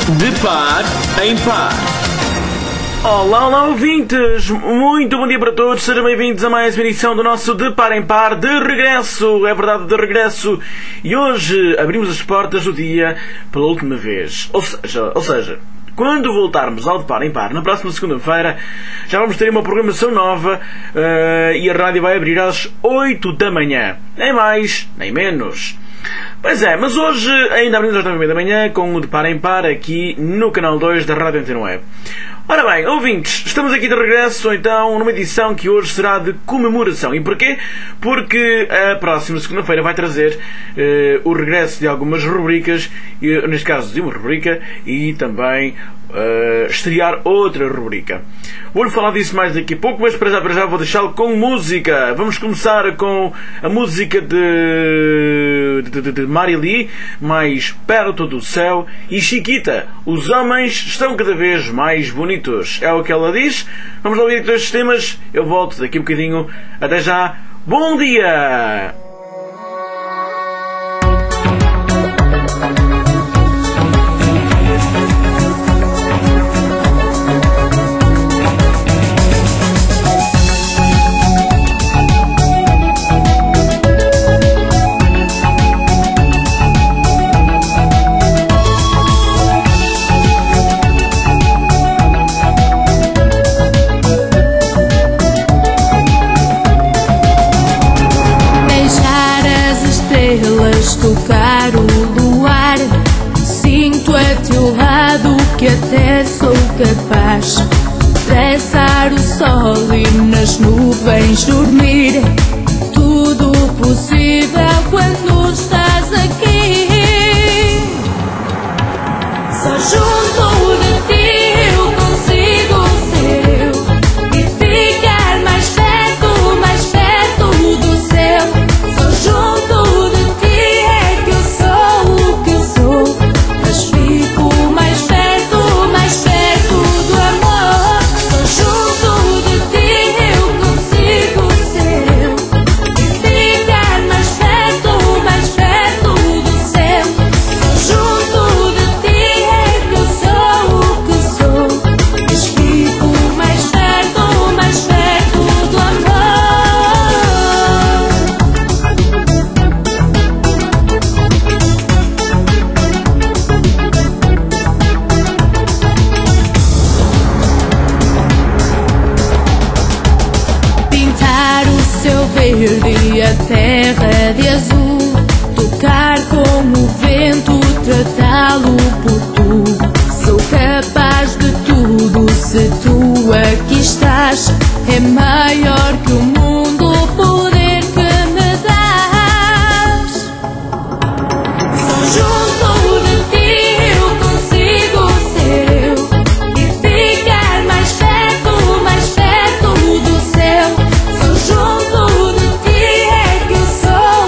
De par em par. Olá, olá ouvintes! Muito bom dia para todos, sejam bem-vindos a mais uma edição do nosso De Par em Par, de regresso, é verdade, de regresso. E hoje abrimos as portas do dia pela última vez. Ou seja, quando voltarmos ao De Par em Par, na próxima segunda-feira, já vamos ter uma programação nova e a rádio vai abrir às 8 da manhã. Nem mais, nem menos. Pois é, mas hoje ainda abrimos às 9h30 da manhã com o De Par em Par aqui no canal 2 da Rádio Antena Web. Ora bem, ouvintes, estamos aqui de regresso então numa edição que hoje será de comemoração. E porquê? Porque a próxima segunda-feira vai trazer o regresso de algumas rubricas, neste caso de uma rubrica, e também estrear outra rubrica. Vou-lhe falar disso mais daqui a pouco, mas para já vou deixá-lo com música. Vamos começar com a música de Marilee, mais Perto do Céu, e Chiquita, os homens estão cada vez mais bonitos. É o que ela diz. Vamos ouvir todos estes temas. Eu volto daqui a um bocadinho. Até já. Bom dia! Tocar o luar, sinto a teu lado que até sou capaz de abraçar o sol e nas nuvens dormir. Tudo possível quando estás aqui. Só junto de ti eu consigo ser eu e ficar mais perto do céu. Só junto de e a terra de azul, tocar com o vento, tratá-lo por tu. Sou capaz de tudo se tu aqui estás. É maior que o mundo o poder que me dás. Só junto de ti eu consigo ser eu e ficar mais perto do céu. Só junto de ti é que eu sou.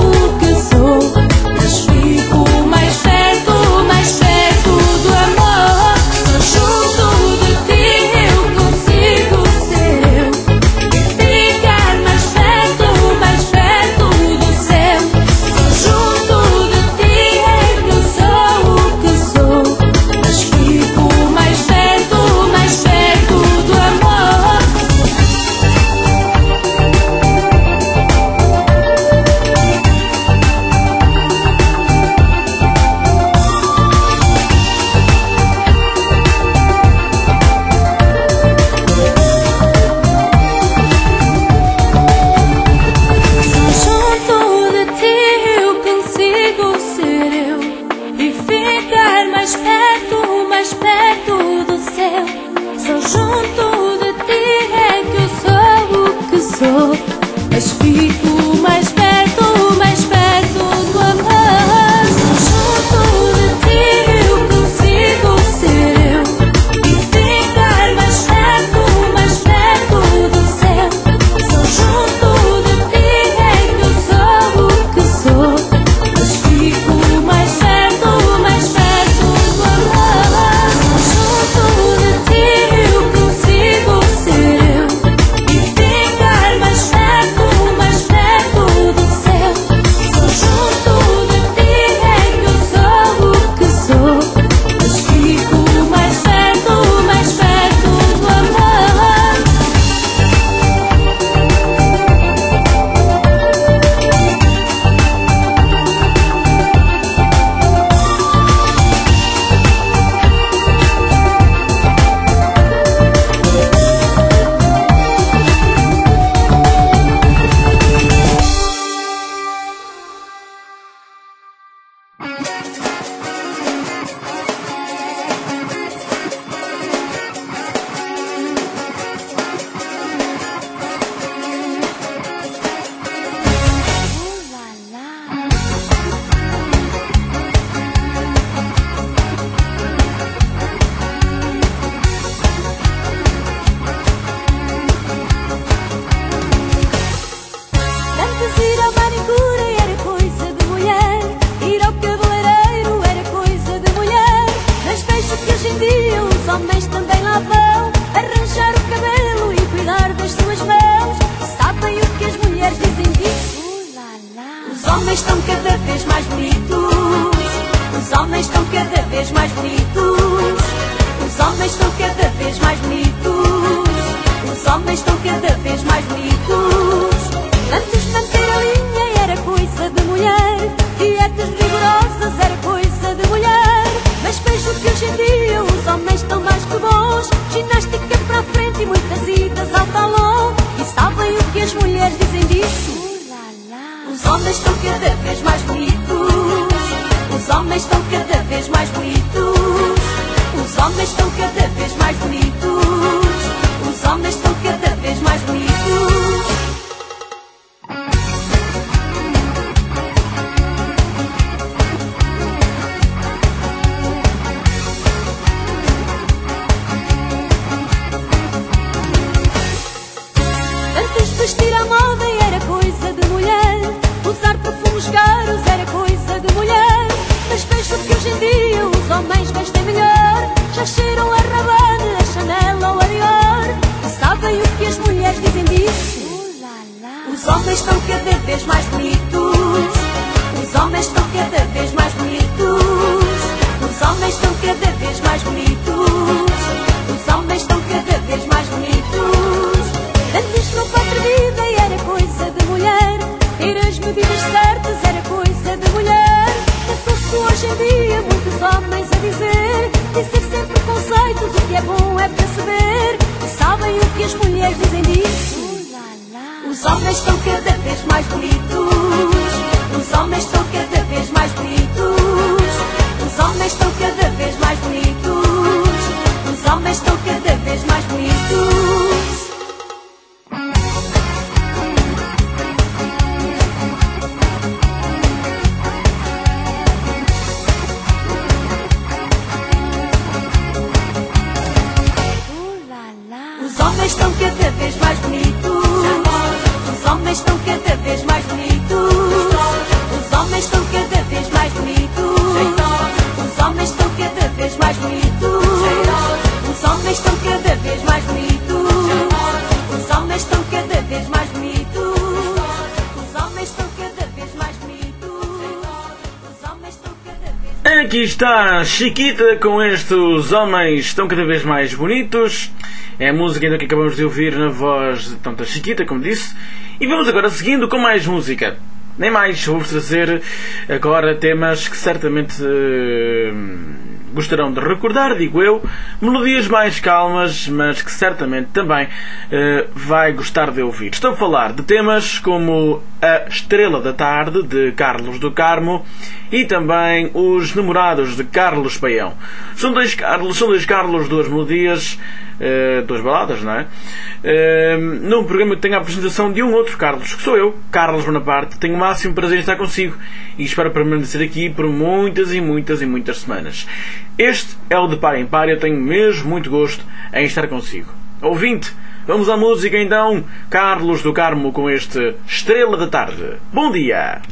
Aqui está Chiquita com estes homens estão cada vez mais bonitos. É a música ainda que acabamos de ouvir na voz de tanta Chiquita, como disse. E vamos agora seguindo com mais música. Nem mais, vou-vos trazer agora temas que certamente gostarão de recordar, digo eu. Melodias mais calmas, mas que certamente também vai gostar de ouvir. Estou a falar de temas como A Estrela da Tarde, de Carlos do Carmo, e também Os Namorados, de Carlos Paião. São dois Carlos, duas melodias, duas baladas, não é? Num programa que tem a apresentação de um outro Carlos, que sou eu, Carlos Bonaparte. Tenho o máximo prazer em estar consigo e espero permanecer aqui por muitas e muitas e muitas semanas. Este é o De Par em Par e eu tenho mesmo muito gosto em estar consigo. Ouvinte, vamos à música então. Carlos do Carmo com este Estrela da Tarde. Bom dia!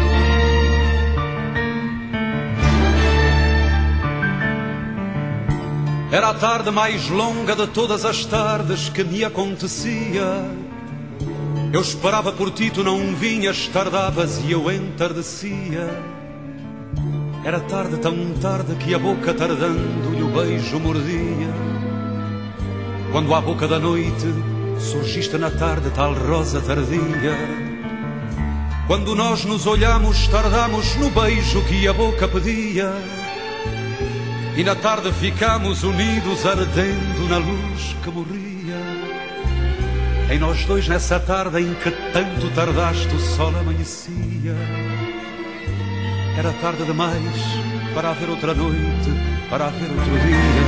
Era a tarde mais longa de todas as tardes que me acontecia. Eu esperava por ti, tu não vinhas, tardavas e eu entardecia. Era tarde, tão tarde, que a boca tardando e o beijo mordia. Quando à boca da noite surgiste na tarde, tal rosa tardia. Quando nós nos olhamos, tardamos no beijo que a boca pedia. E na tarde ficamos unidos, ardendo na luz que morria. Em nós dois, nessa tarde em que tanto tardaste, o sol amanhecia. Era tarde demais para haver outra noite, para haver outro dia.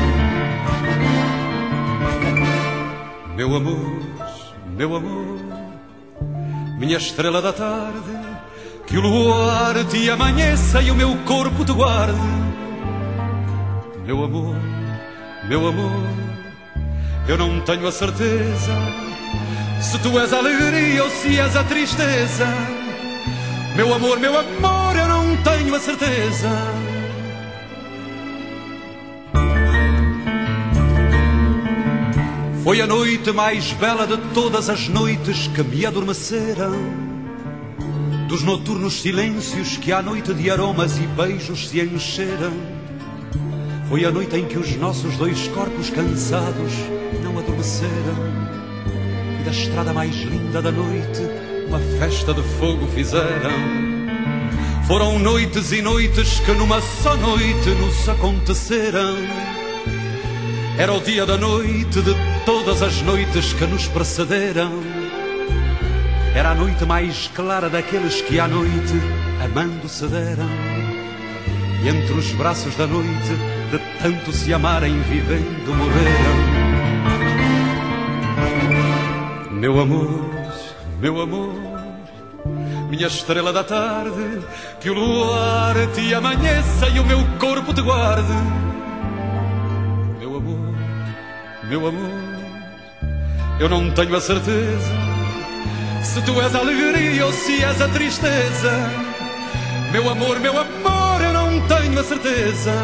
Meu amor, minha estrela da tarde, que o luar te amanheça e o meu corpo te guarde. Meu amor, eu não tenho a certeza se tu és a alegria ou se és a tristeza. Meu amor, eu não tenho a certeza. Foi a noite mais bela de todas as noites que me adormeceram, dos noturnos silêncios que à noite de aromas e beijos se encheram. Foi a noite em que os nossos dois corpos cansados não adormeceram, e da estrada mais linda da noite uma festa de fogo fizeram. Foram noites e noites que numa só noite nos aconteceram. Era o dia da noite de todas as noites que nos precederam. Era a noite mais clara daqueles que à noite amando se deram. E entre os braços da noite, de tanto se amarem vivendo, morreram. Meu amor, minha estrela da tarde, que o luar te amanheça e o meu corpo te guarde. Meu amor, eu não tenho a certeza se tu és a alegria ou se és a tristeza. Meu amor, eu não tenho a certeza.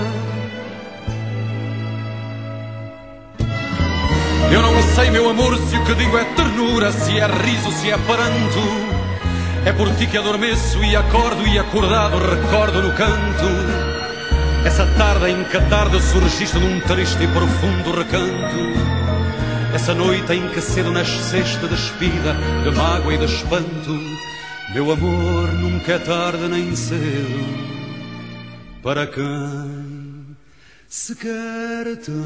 Eu não sei, meu amor, se o que digo é ternura, se é riso, se é pranto. É por ti que adormeço e acordo, e acordado recordo no canto essa tarde em que a tarde surgiste num triste e profundo recanto. Essa noite em que cedo nasceste despida de mágoa e de espanto. Meu amor, nunca é tarde nem cedo para quem se quer tanto.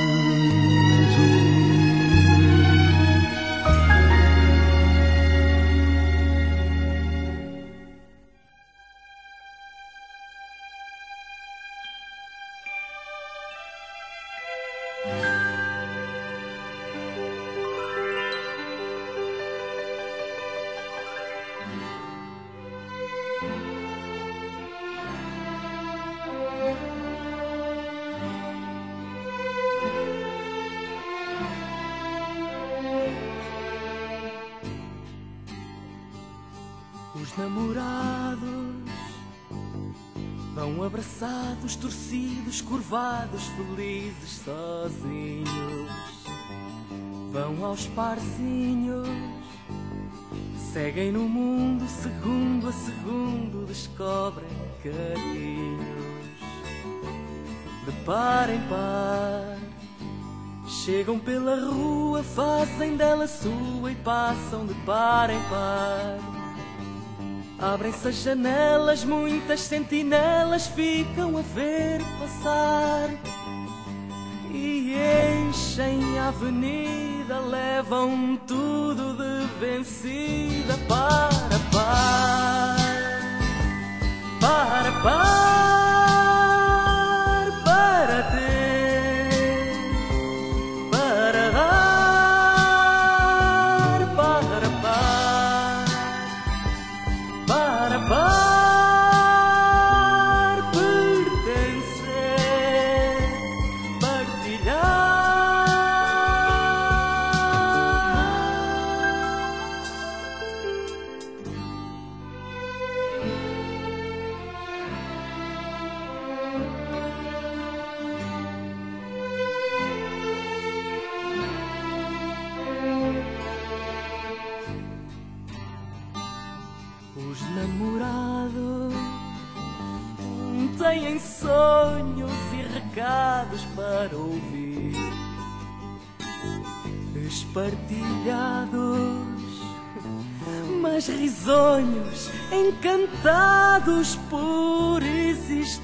Os namorados vão abraçados, torcidos, curvados, felizes, sozinhos. Vão aos parzinhos, seguem no mundo, segundo a segundo, descobrem carinhos. De par em par, chegam pela rua, fazem dela sua e passam de par em par. Abrem-se as janelas, muitas sentinelas ficam a ver passar e enchem a avenida, levam tudo de vencida. Para par, para par, para ter, para dar, para par, para par, pertencer, partilhar. Os namorados têm sonhos e recados para ouvir, espartilhados, mas risonhos, encantados por existir.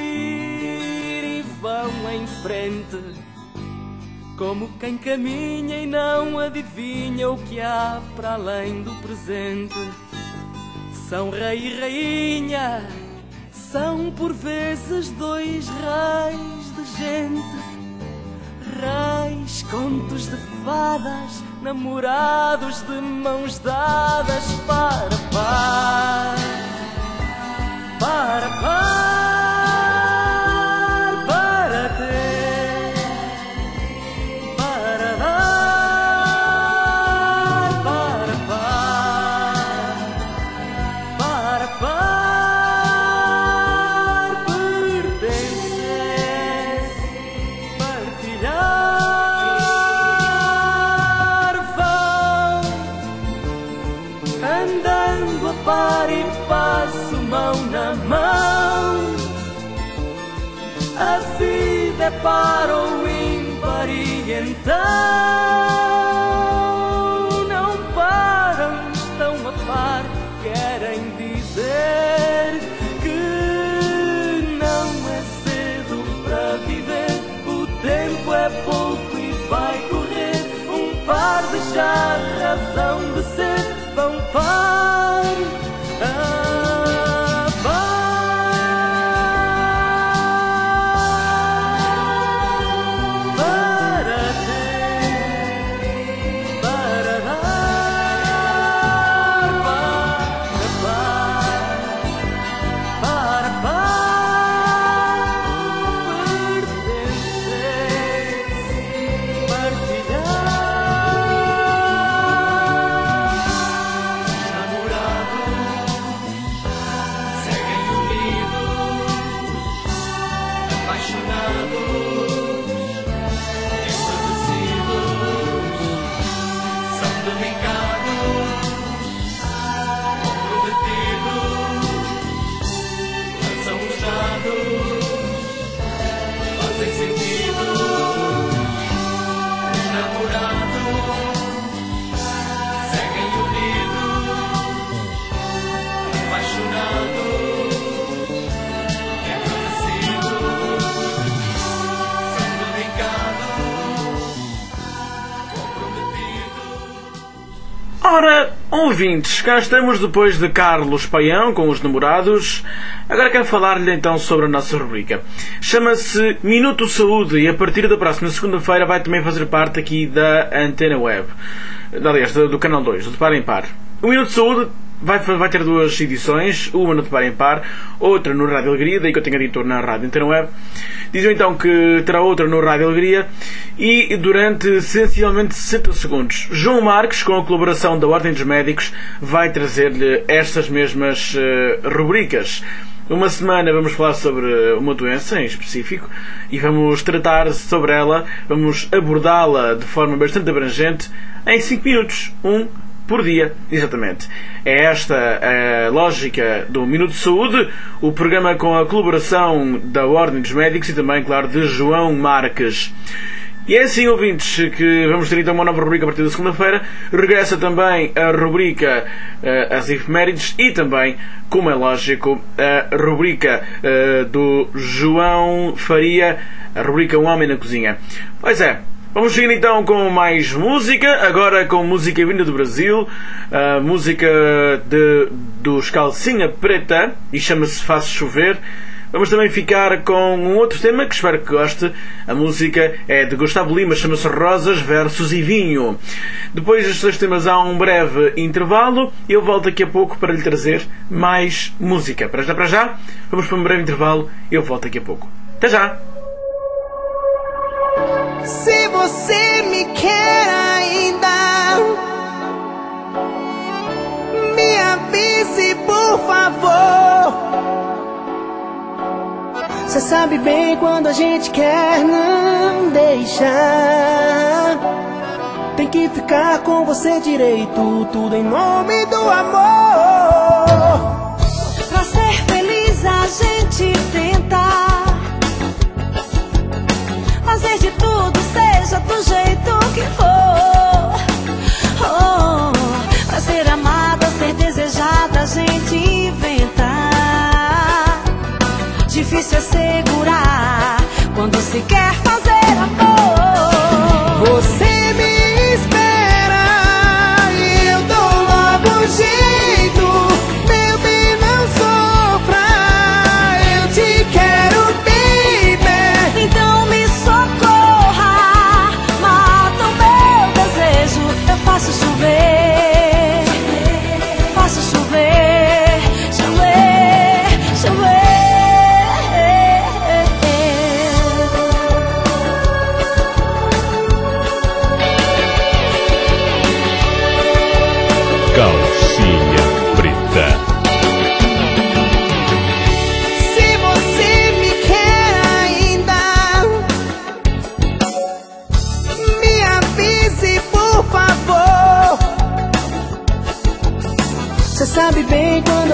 E vão em frente, como quem caminha e não adivinha o que há para além do presente. São rei e rainha, São por vezes dois raios de gente, reis, contos de fadas, namorados de mãos dadas para par, para par, para ter, para dar, para par, para par, pertencer, partilhar, vão andando a par e passo, mão na mão. A vida é par ou ímpar e então não param, estão a par. Querem dizer que não é cedo para viver. O tempo é pouco e vai correr. Um par deixar razão de ser. Vão par a par. Para ter, para dar, para pertencer, partilhar. Namorados seguem unidos, apaixonados, ensurdecidos, são dominicanos, comprometidos, lançam os dados, fazem sentido. Namorados seguem unidos, apaixonados, agradecidos, são dominicanos, comprometidos. Ora, ouvintes, cá estamos depois de Carlos Paião com os namorados. Agora quero falar-lhe então sobre a nossa rubrica. Chama-se Minuto Saúde e a partir da próxima segunda-feira vai também fazer parte aqui da Antena Web. Aliás, do Canal 2, do De Par em Par. O Minuto Saúde vai ter duas edições, uma no De Par em Par, outra no Rádio Alegria, daí que eu tenho editor na Rádio Antena Web. Dizem então que terá outra no Rádio Alegria e durante essencialmente 60 segundos. João Marques, com a colaboração da Ordem dos Médicos, vai trazer-lhe estas mesmas rubricas. Uma semana vamos falar sobre uma doença em específico e vamos tratar sobre ela, vamos abordá-la de forma bastante abrangente em 5 minutos, um por dia, exatamente. É esta a lógica do Minuto de Saúde, o programa com a colaboração da Ordem dos Médicos e também, claro, de João Marques. E é assim, ouvintes, que vamos ter então uma nova rubrica a partir da segunda-feira. Regressa também a rubrica As Efemérides e também, como é lógico, a rubrica do João Faria, a rubrica Um Homem na Cozinha. Pois é, vamos seguir então com mais música, agora com música vinda do Brasil, a música dos Calcinha Preta, e chama-se Faço Chover. Vamos também ficar com um outro tema que espero que goste. A música é de Gustavo Lima, chama-se Rosas, Versos e Vinho. Depois destes dois temas há um breve intervalo e eu volto daqui a pouco para lhe trazer mais música. Para já, vamos para um breve intervalo e eu volto daqui a pouco. Até já! Se você me quer ainda, me avise, por favor. Cê sabe bem quando a gente quer não deixar. Tem que ficar com você direito, tudo em nome do amor. Pra ser feliz a gente tenta fazer de tudo, seja do jeito que for. Oh, pra ser amada, ser desejada, a gente inventa. Difícil é segurar quando se quer fazer amor. Você me espera e eu dou logo um jeito. Meu bem, não sofra,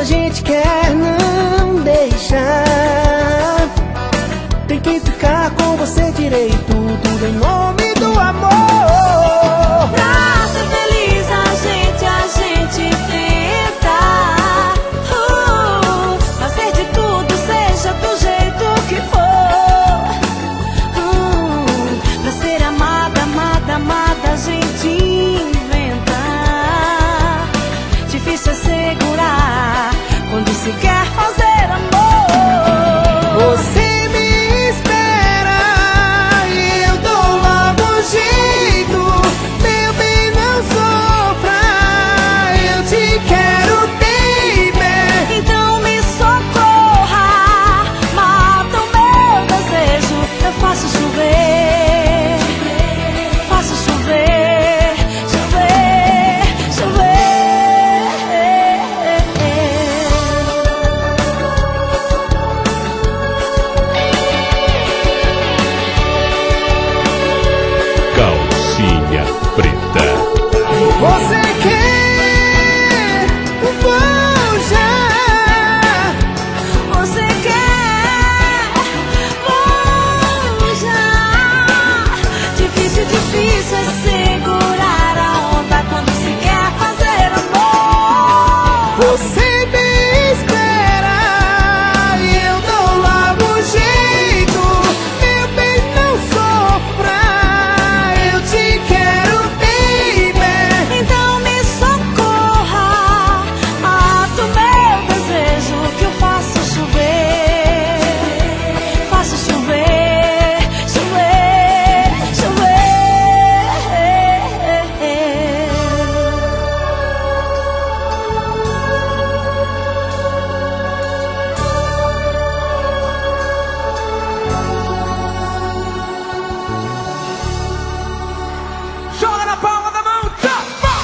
a gente quer não deixar. Tem que ficar com você direito, tudo em nome do amor. Pra ser feliz a gente tenta fazer de tudo, seja do jeito que for. Pra ser amada, amada, amada a gente inventa. Difícil é segurar quando se quer fazer amor. Você me espera e eu dou logo jeito. Meu bem, não sofra, eu te quero, baby. Então me socorra, mata o meu desejo. Eu faço chover, faço chover, chover, chover. Calcinha preta. Você quer, vou já. Você quer, vou já. Difícil, difícil é segurar a onda quando se quer fazer amor. Você me espera e eu dou logo jeito. Meu bem, não sofra, eu te quero, baby. Então me socorra, mata o meu desejo que eu faço chover, faço chover, chover, chover. Joga na palma da mão, tchau!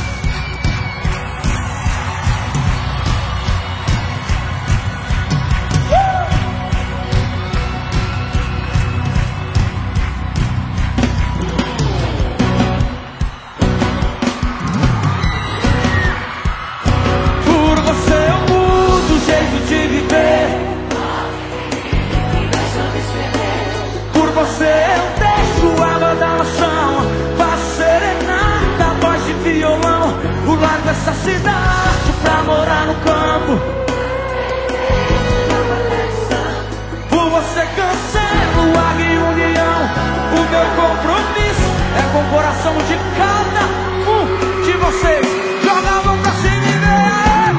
Por você eu mudo o jeito de viver. Por você eu deixo a água da nação. Faço serenata, voz de violão. Eu largo essa cidade pra morar no campo. Por você cancelo a reunião. O meu compromisso é com o coração de cada um de vocês. Joga a mão pra cima e vem.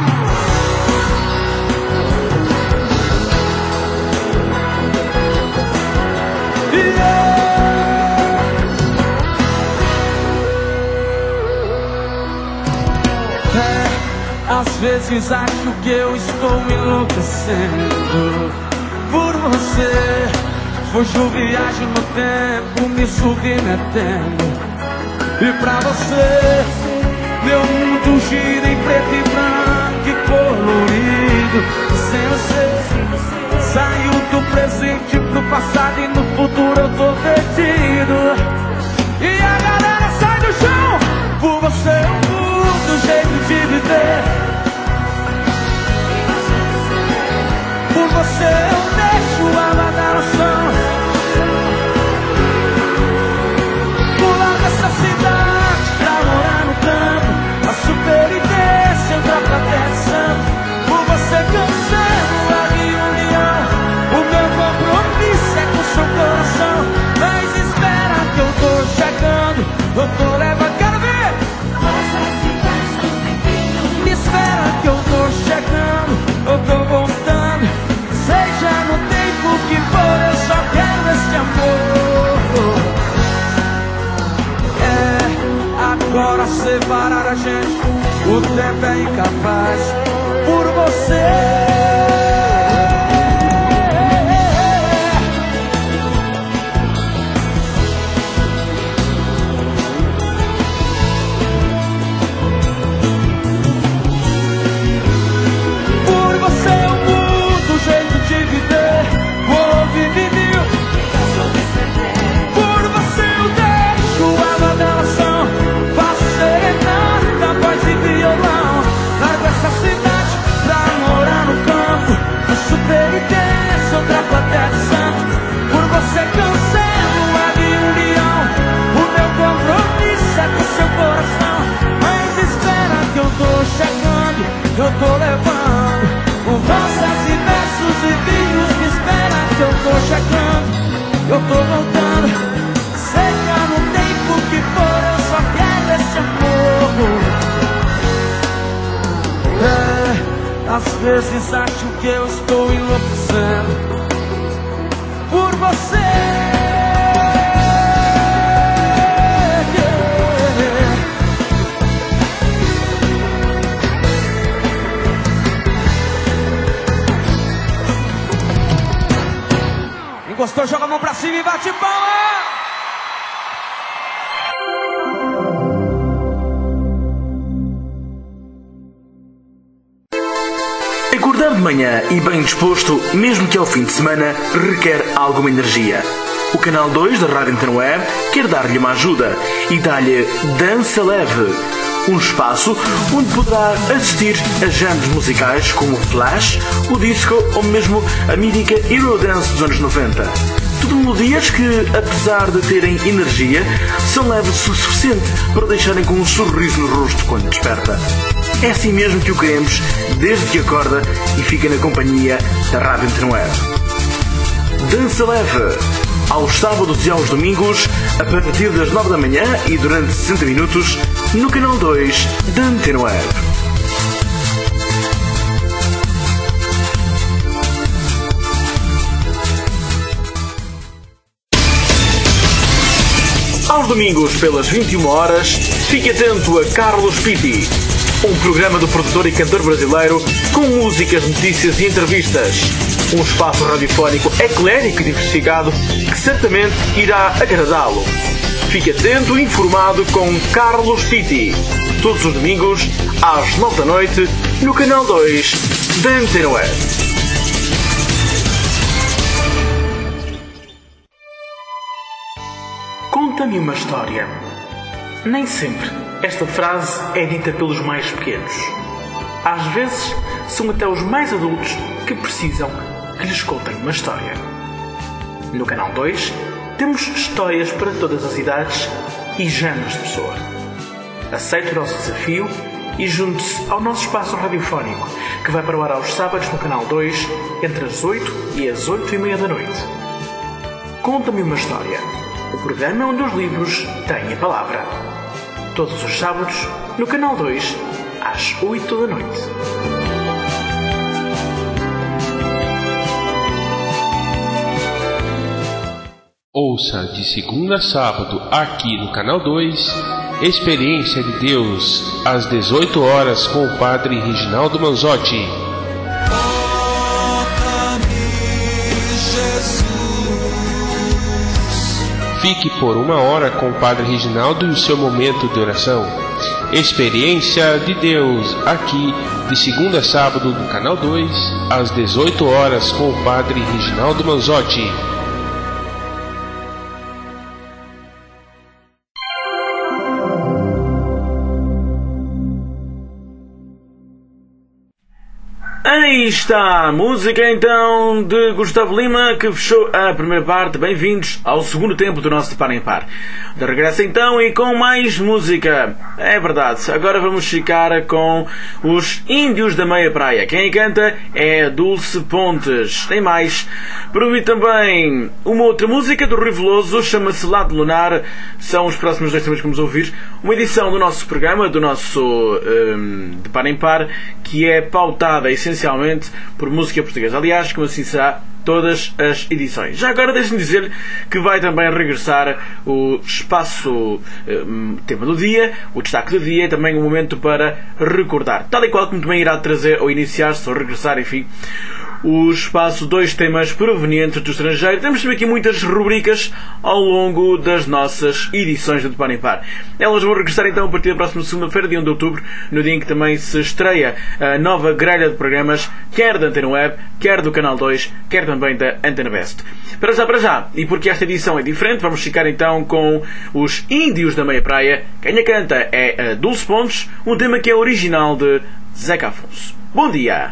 Às vezes acho que eu estou enlouquecendo por você. Fujo, viajo no tempo, me submetendo. E pra você, meu mundo gira em preto e branco e colorido. Sem você, saiu do presente pro passado e no futuro eu tô perdido. E a galera sai do chão. Por você eu mudo o jeito de viver. Por você eu deixo a água da nação. Pular dessa cidade pra morar no campo. A superidência entra pra atenção. Por você cancelo a reunião. O meu compromisso é com seu coração. Mas espera que eu tô chegando. Eu tô levando, quero ver. Me espera que eu tô chegando. Eu tô voltando. Seja no tempo que for, eu só quero esse amor. Agora separar a gente, o tempo é incapaz. Por você. Essa cidade pra eu tô voltando. Sei que há no tempo que for, eu só quero esse amor. Às vezes acho que eu estou enlouquecendo por você. Gostou, joga a mão pra cima e bate palma! Acordar de manhã e bem disposto, mesmo que ao fim de semana, requer alguma energia. O Canal 2 da Rádio Antena Web quer dar-lhe uma ajuda e dá-lhe Dança Leve, um espaço onde poderá assistir a géneros musicais como o Flash, o disco ou mesmo a mítica Eurodance dos anos 90. Tudo melodias que, apesar de terem energia, são leves o suficiente para deixarem com um sorriso no rosto quando desperta. É assim mesmo que o queremos, desde que acorda e fica na companhia da Rádio Antena Web. Dança Leve, aos sábados e aos domingos, a partir das 9 da manhã e durante 60 minutos, no Canal 2 da Antena Web. Aos domingos, pelas 21 horas, fique atento a Carlos Pitti, um programa do produtor e cantor brasileiro com músicas, notícias e entrevistas. Um espaço radiofónico eclético e diversificado que certamente irá agradá-lo. Fique atento e informado com Carlos Pitti, todos os domingos, às 9 da noite, no Canal 2 da Antena Web. Conta-me uma história. Nem sempre esta frase é dita pelos mais pequenos. Às vezes, são até os mais adultos que precisam que lhes contem uma história. No Canal 2, temos histórias para todas as idades e géneros de pessoa. Aceite o nosso desafio e junte-se ao nosso espaço radiofónico, que vai para o ar aos sábados no Canal 2, entre as 8 e as 8:30 da noite. Conta-me uma história. O programa onde os livros têm a palavra. Todos os sábados, no Canal 2, às 8 da noite. Ouça de segunda a sábado, aqui no Canal 2, Experiência de Deus, às 18 horas, com o Padre Reginaldo Manzotti. Fique por 1 hora com o Padre Reginaldo e o seu momento de oração. Experiência de Deus, aqui de segunda a sábado no Canal 2, às 18 horas com o Padre Reginaldo Manzotti. Aí está a música então de Gustavo Lima, que fechou a primeira parte. Bem-vindos ao segundo tempo do nosso De Par em Par. De regresso então e com mais música. É verdade, agora vamos ficar com os Índios da Meia Praia. Quem canta é Dulce Pontes. Tem mais. Para ouvir também uma outra música do Rui Veloso, chama-se Lado Lunar. São os próximos 2 temas que vamos ouvir. Uma edição do nosso programa, do nosso De Par em Par, que é pautada essencialmente por música portuguesa. Aliás, como assim será todas as edições. Já agora deixem-me dizer que vai também regressar o espaço tema do dia, o destaque do dia e também um momento para recordar. Tal e qual como também irá trazer ou iniciar-se ou regressar, enfim, o espaço 2 temas provenientes do estrangeiro. Temos também aqui muitas rubricas ao longo das nossas edições do De Par em Par. Elas vão regressar então a partir da próxima segunda-feira, dia 1 de outubro, no dia em que também se estreia a nova grelha de programas, quer da Antena Web, quer do Canal 2, quer também da Antena Best. Para já, e porque esta edição é diferente, vamos ficar então com os Índios da Meia Praia. Quem a canta é a Dulce Pontes, um tema que é original de Zeca Afonso. Bom dia!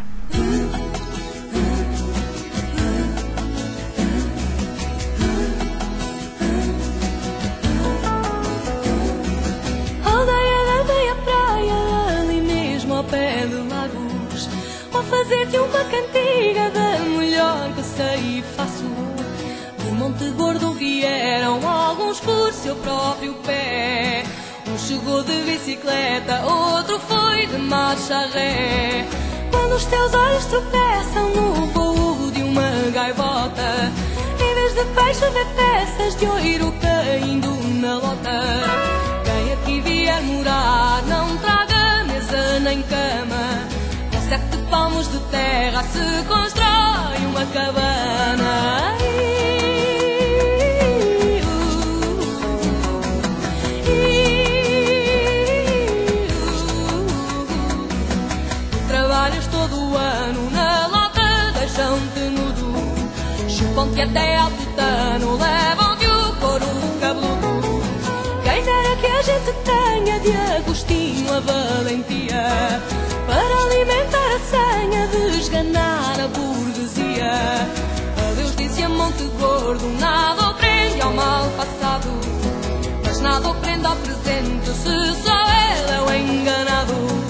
Pé de Lagos, vou fazer-te uma cantiga da melhor que sei e faço. Do Monte Gordo uns por seu próprio pé. Um chegou de bicicleta, outro foi de marcha ré. Quando os teus olhos tropeçam no voo de uma gaivota, em vez de peixe vê peças de ouro caindo na lota. Quem aqui vier morar não traga mesa nem cama, com 7 palmos de terra se constrói uma cabana. Trabalhas todo o ano na lota, deixam-te nudo, chupam-te até ao tutano, levam-te o couro cabeludo. Quem dera que a gente tenha de Agostinho a valentia para alimentar a senha de esganar a burguesia. Adeus disse a Monte Gordo, nada o prende ao mal passado, mas nada o prende ao presente se só ele é o enganado.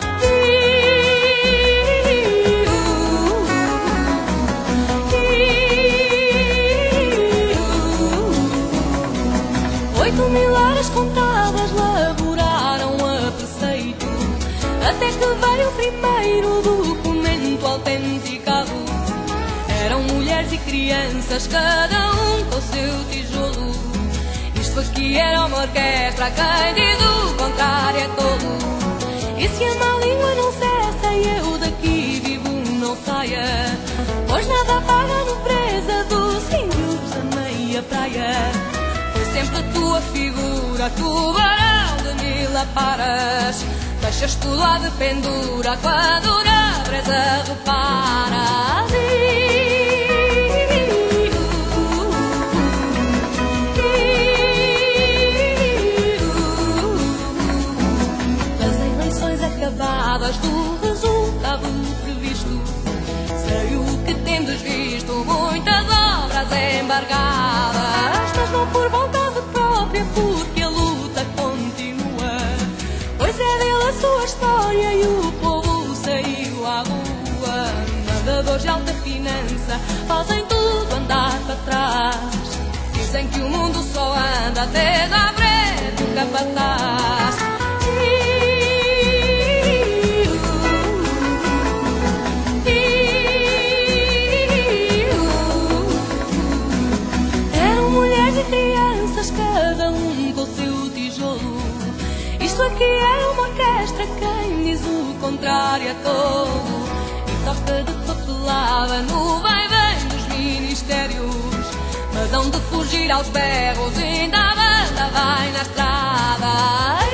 Contadas laboraram a preceito, até que veio o primeiro documento autenticado. Eram mulheres e crianças, cada um com seu tijolo. Isto aqui era uma orquestra, quem diz o contrário é tolo. E se a má língua não cessa e eu daqui vivo não saia, pois nada paga no presa dos índios a meia praia. Sempre a tua figura, tubarão de mil aparas, deixas tudo lá de pendura quando na brisa reparas. As eleições acabadas do resultado previsto, sei o que tendes visto, muitas obras embargadas, mas não por vontade própria, porque a luta continua, pois é dele a sua história e o povo saiu à rua. Nadadores de alta finança fazem tudo andar para trás, dizem que o mundo só anda até à frente o capataz. Cada um com seu tijolo. Isto aqui é uma orquestra, quem diz o contrário é tolo. E toca de papelada no vai-vem dos ministérios, mas hão de fugir aos berros, ainda a banda vai na estrada.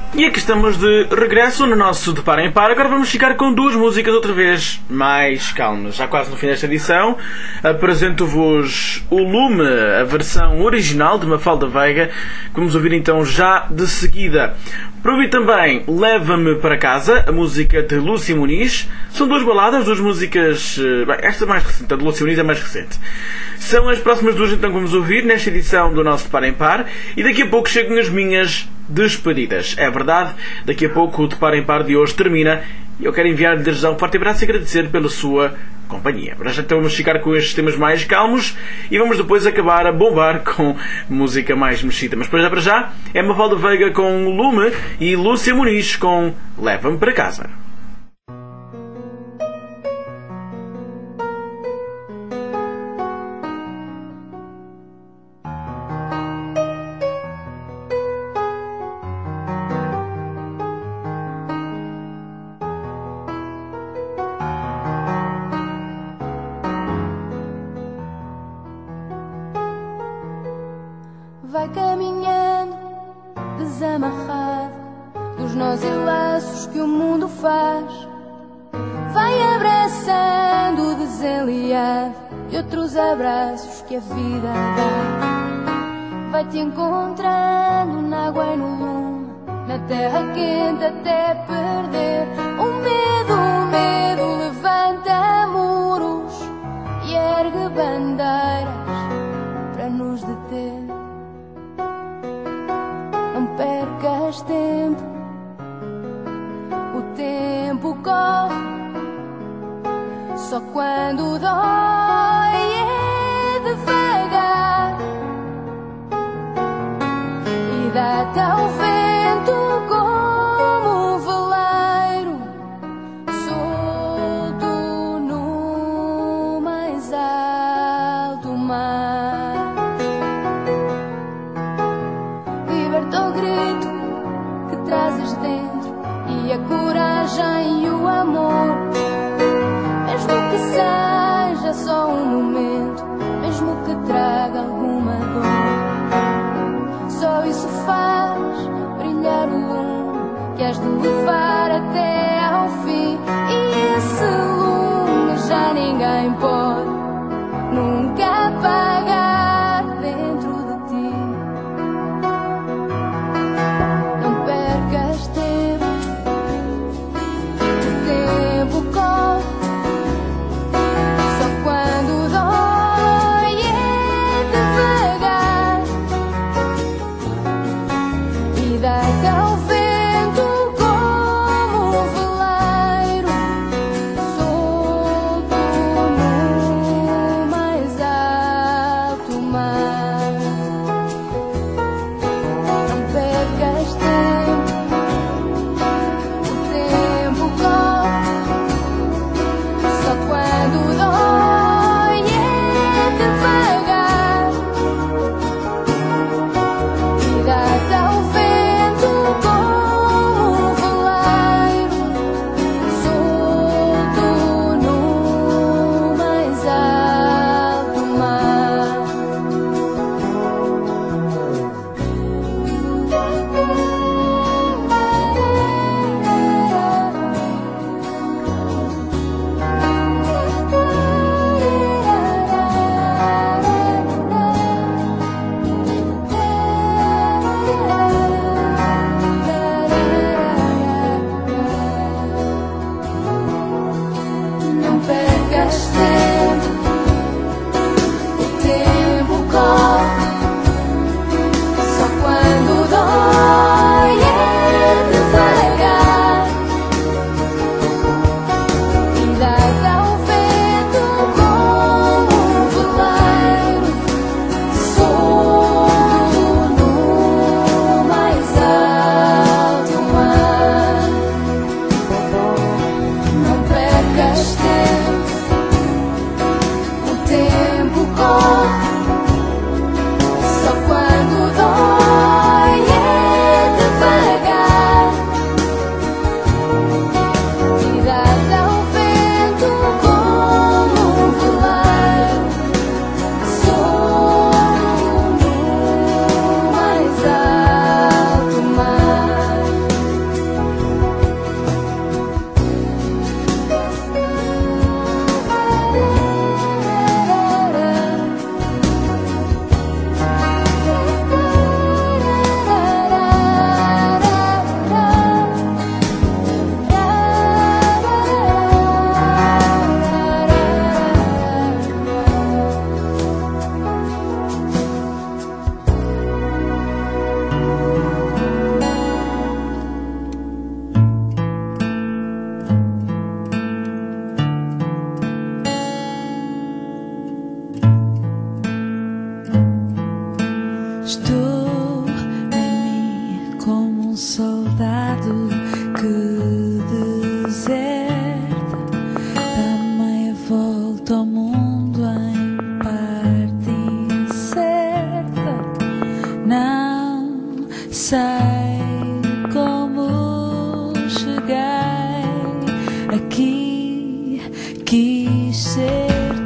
E aqui estamos de regresso no nosso De Par em Par. Agora vamos ficar com duas músicas outra vez mais calmas. Já quase no fim desta edição, apresento-vos o Lume, a versão original de Mafalda Veiga, que vamos ouvir então já de seguida. Para ouvir também Leva-me para Casa, a música de Lúcia Muniz. São duas baladas, duas músicas... Bem, esta é mais recente, a de Lúcia Muniz é mais recente. São as próximas duas então que vamos ouvir nesta edição do nosso De Par em Par. E daqui a pouco chegam as minhas despedidas. É verdade, daqui a pouco o De Par em Par de hoje termina e eu quero enviar-lhe desde já um forte abraço e agradecer pela sua companhia. Para já então vamos ficar com estes temas mais calmos e vamos depois acabar a bombar com música mais mexida. Mas para já é Mafalda Veiga com Lume e Lúcia Muniz com Leva-me para Casa. Vai caminhando, desamarrado dos nós e laços que o mundo faz. Vai abraçando o desenliado e outros abraços que a vida dá. Vai te encontrando na água e no lume, na terra quente até perder o medo levanta muros e ergue bandeiras para nos deter. Não percas tempo, o tempo corre, só quando dói é devagar. E dá-te ao vento como um veleiro, solto no mais alto mar. Liberta o grito que trazes dentro e a coragem e o amor. Mesmo que seja só um momento, mesmo que traga alguma dor, só isso faz brilhar o lume que has de levar até ao fim. E esse lume já ninguém pode nunca apagar dentro de ti. Não percas tempo, o tempo corre, só quando dói é devagar. E dá-te ao vento como um veleiro, solto Estou em mim como um soldado que deserta, dá meia volta ao mundo em parte incerta. Não sei como cheguei aqui, quis ser.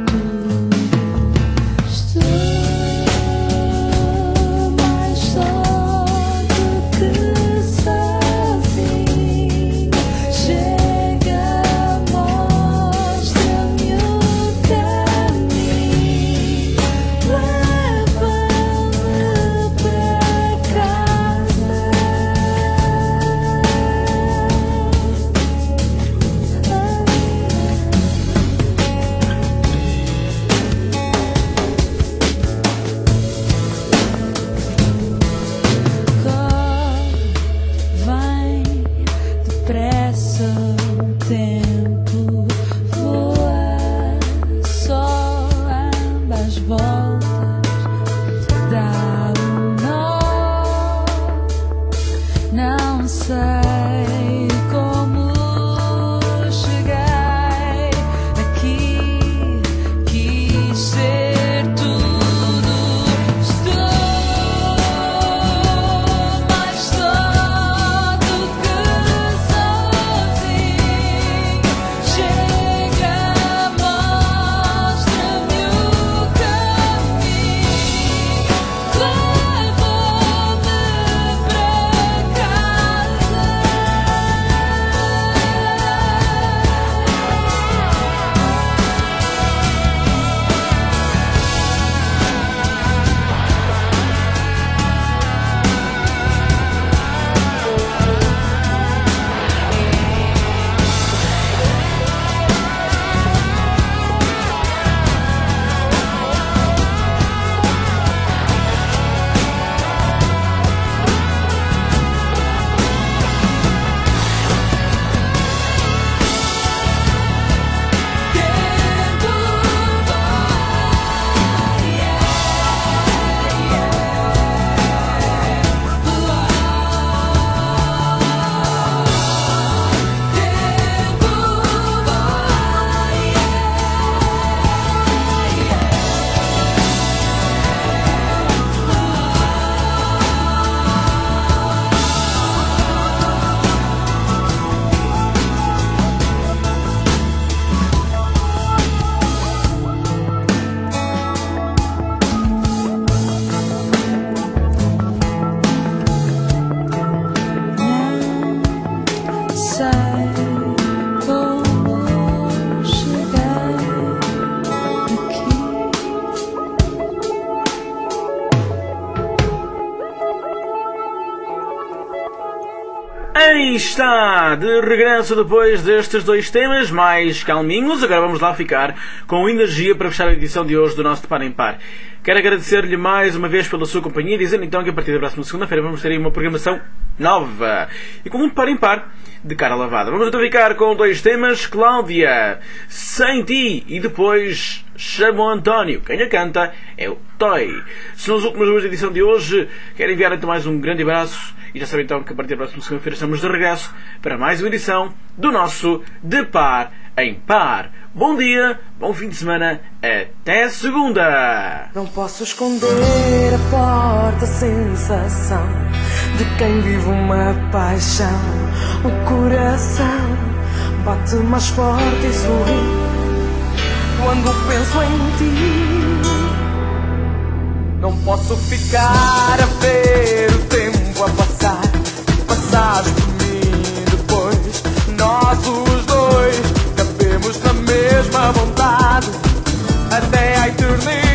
Aí está, de regresso depois destes dois temas mais calminhos. Agora vamos lá ficar com energia para fechar a edição de hoje do nosso De Par em Par. Quero agradecer-lhe mais uma vez pela sua companhia, dizendo então que a partir da próxima segunda-feira vamos ter aí uma programação nova e com um De Par em Par de cara lavada. Vamos então ficar com dois temas: Cláudia, Sem Ti, e depois Chamo António. Quem a canta é o Toy. São as últimas duas da edição de hoje. Quero enviar então mais um grande abraço e já sabem então que a partir da próxima segunda-feira estamos de regresso para mais uma edição do nosso De Par em Par. Bom dia, bom fim de semana, até segunda! Não posso esconder a forte sensação de quem vive uma paixão. O coração bate mais forte e sorri quando penso em ti. Não posso ficar a ver o tempo a passar, passares por mim depois. Nós os dois cabemos na mesma vontade até a eternidade.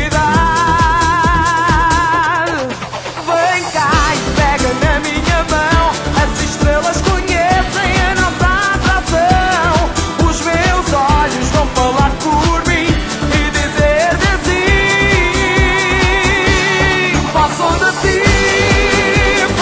Vem cá e pega na minha mão, as estrelas conhecem a nossa atração. Os meus olhos vão falar por mim e dizer-te assim: passo de ti.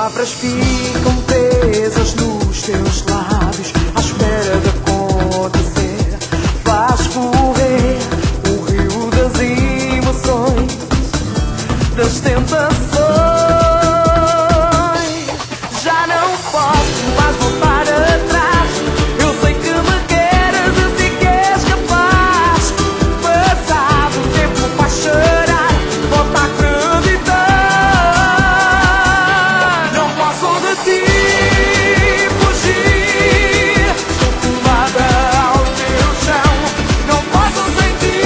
palavras ficam presas nos teus lábios, à espera de acontecer. Faz correr o rio das emoções, das tentações. Já não posso mais voltar atrás. Eu sei que me queres e sei que és capaz. Passado o tempo faz chorar, volta a acreditar. Não posso de ti fugir, estou colada ao teu chão. Não posso sem ti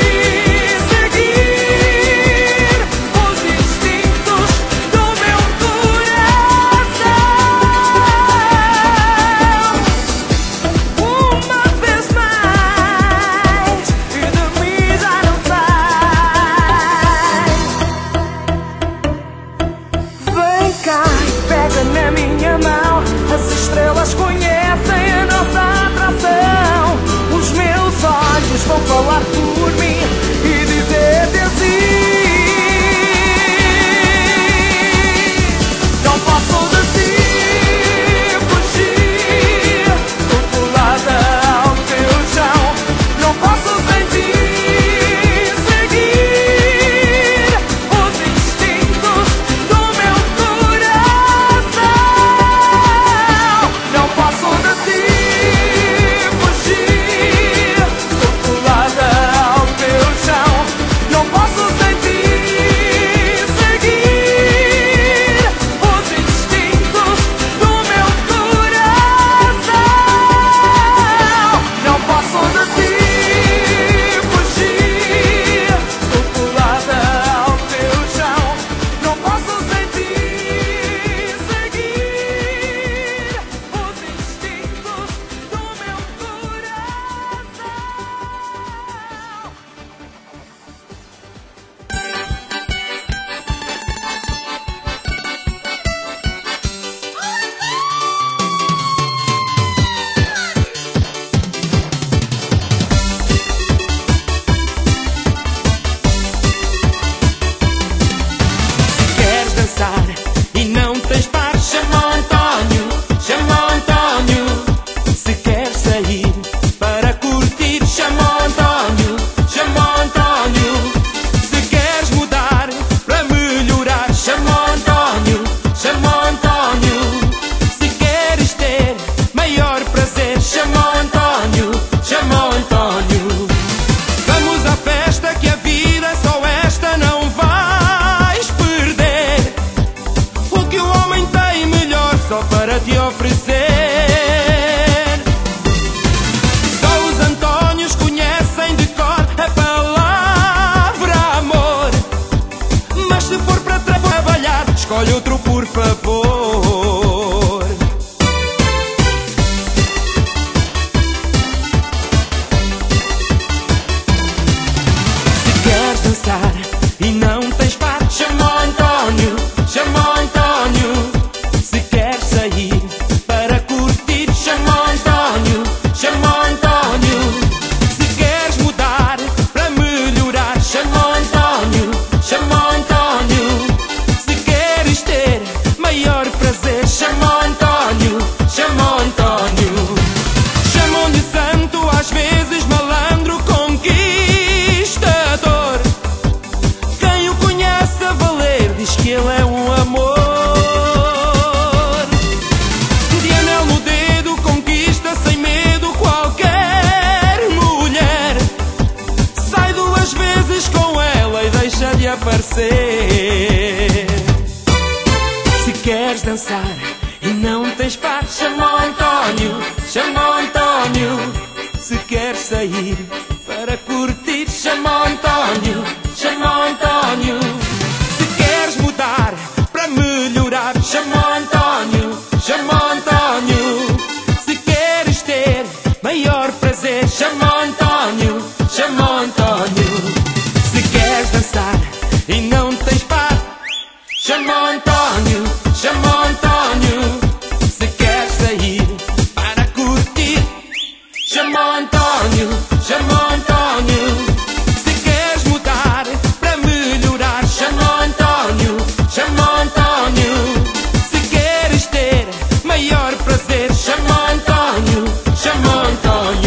seguir os instintos do meu coração. Uma vez mais, e de mim já não sai. Vem cá e pega na minha mão. As estrelas conhecem a nossa atração. Os meus olhos vão falar por mim e dizer-te assim: não posso de ti fugir, estou colada ao teu chão. Não posso sem ti seguir os instintos do meu coração. Não posso de ti fugir, estou colada ao teu chão. Não posso sem ti seguir os instintos do meu coração. Não posso de ti fugir, estou colada ao teu chão. Não posso sem ti seguir os instintos do meu Queres dançar e não tens par, chama António, chama António. Se queres sair para curtir, chama António, chama António. Se queres mudar para melhorar, chama António, chama António. Se queres ter maior prazer, chama António, chama António. Vamos à festa que a vida é só esta, não vais perder o que o homem tem melhor só para te oferecer. Só os Antónios conhecem de cor a palavra amor. Mas se for para trabalhar, escolhe outro por favor. Se queres dançar e não tens par, chama António, chama António. Se queres sair para curtir, chama António, chama António. Se queres mudar para melhorar, chama António, chama António. Se queres ter maior prazer, chama António, chama António. Chamam-lhe santo, às vezes malandro, conquistador. Quem o conhece a valer diz que ele é um amor. De anel no dedo conquista sem medo qualquer mulher. Sai duas vezes com ela e deixa de aparecer. Se queres dançar e não tens par, chama António, chama António. Se queres sair para curtir, chama António, chama António. Se queres mudar para melhorar, chama António, chama António. Se queres ter maior prazer, chama António, chama António. Se queres dançar e não tens par, chama António, chama António. Se queres sair para curtir, chama António, chama António. Se queres mudar Antônio.